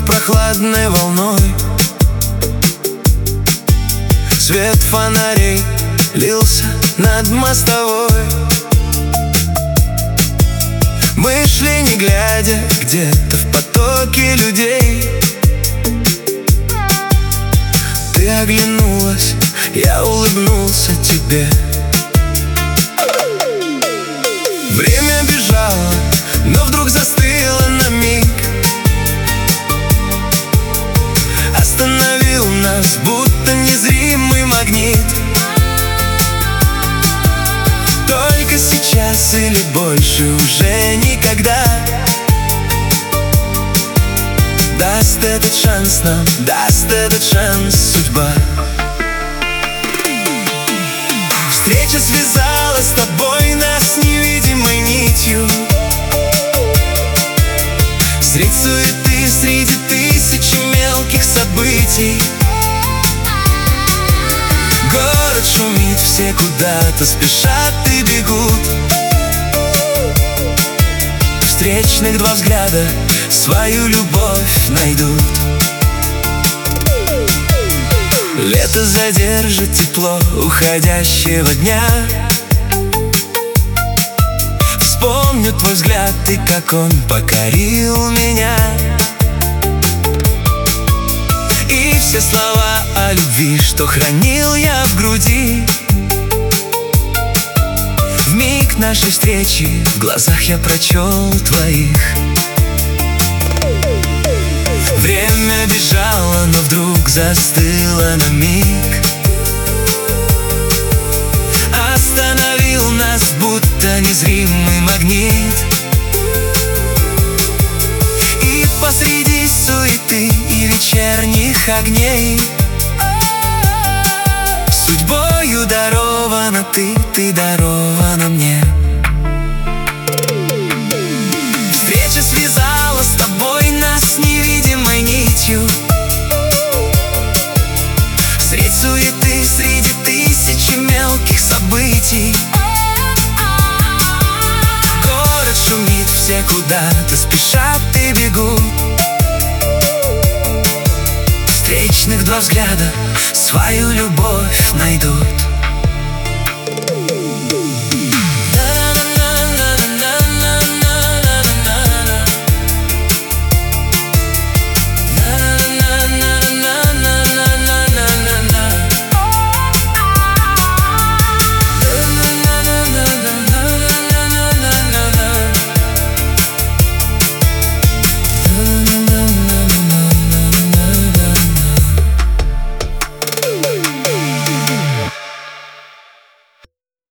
прохладной волной. Свет фонарей лился над мостовой. Мы шли не глядя где-то в потоке людей. Ты оглянулась, я улыбнулся тебе. Время бежало, но вдруг застыло на миг. Остановил нас, будто незримый магнит. Только сейчас или больше уже никогда даст этот шанс нам, даст этот шанс судьба. Встреча связала с тобой нас невидимой нитью. Средь суеты, среди тысячи мелких событий. Город шумит, все куда-то спешат и бегут. Встречных два взгляда свою любовь найдут. Лето задержит тепло уходящего дня. Вспомню твой взгляд и как он покорил меня. И все слова о любви, что хранил я в груди. В миг нашей встречи в глазах я прочел твоих. Время бежало, но вдруг застыло на миг. Остановил нас, будто незримый магнит. И посреди суеты и вечерних огней судьбою дарована ты дарована мне. Встреча связала с тобой нас невидимой нитью. Средь суеты, среди тысячи мелких событий. Город шумит, все куда-то спешат и бегут. Встречных два взгляда свою любовь найдут.